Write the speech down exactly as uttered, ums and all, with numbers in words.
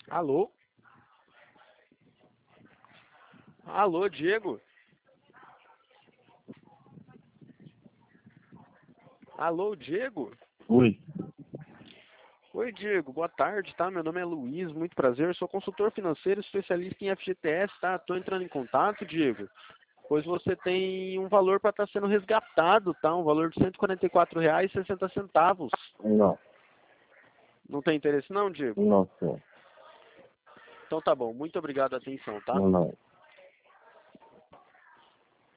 Alô? Alô, Diego? Alô, Diego? Oi. Oi, Diego, boa tarde, tá? Meu nome é Luiz, muito prazer. Sou consultor financeiro, especialista em F G T S, tá? Tô entrando em contato, Diego, pois você tem um valor para estar sendo resgatado, tá? Um valor de cento e quarenta e quatro reais e sessenta centavos. Não, Não tem interesse não, Diego? não, senhor. Então tá bom, muito obrigado a atenção, tá? Não, não.